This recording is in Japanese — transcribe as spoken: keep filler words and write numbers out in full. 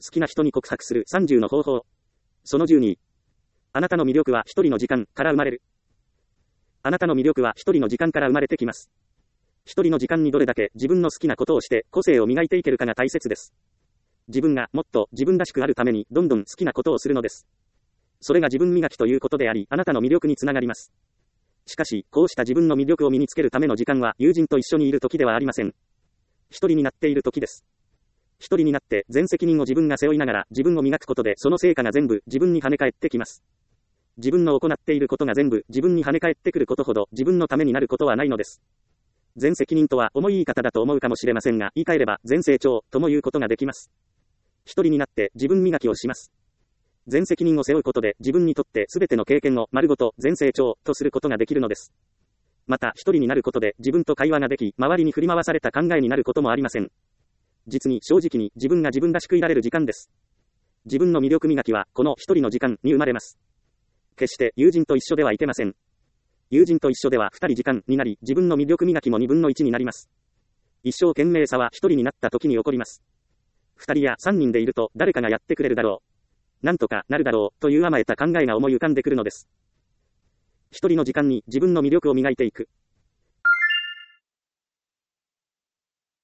きな人に告白するさんじゅうの方法。そのじゅうに。あなたの魅力は一人の時間から生まれる。あなたの魅力は一人の時間から生まれてきます。一人の時間にどれだけ自分の好きなことをして個性を磨いていけるかが大切です。自分がもっと自分らしくあるためにどんどん好きなことをするのです。それが自分磨きということであり、あなたの魅力につながります。しかし、こうした自分の魅力を身につけるための時間は友人と一緒にいる時ではありません。一人になっている時です。一人になって全責任を自分が背負いながら自分を磨くことでその成果が全部自分に跳ね返ってきます。自分の行っていることが全部自分に跳ね返ってくることほど自分のためになることはないのです。全責任とは重い言い方だと思うかもしれませんが、言い換えれば全成長とも言うことができます。一人になって自分磨きをします。全責任を背負うことで自分にとって全ての経験を丸ごと全成長とすることができるのです。また一人になることで自分と会話ができ、周りに振り回された考えになることもありません。実に正直に自分が自分らしくいられる時間です。自分の魅力磨きはこの一人の時間に生まれます。決して友人と一緒ではいけません。友人と一緒では二人時間になり、自分の魅力磨きも二分の一になります。一生懸命さは一人になった時に起こります。二人や三人でいると誰かがやってくれるだろう。なんとかなるだろうという甘えた考えが思い浮かんでくるのです。一人の時間に自分の魅力を磨いていく。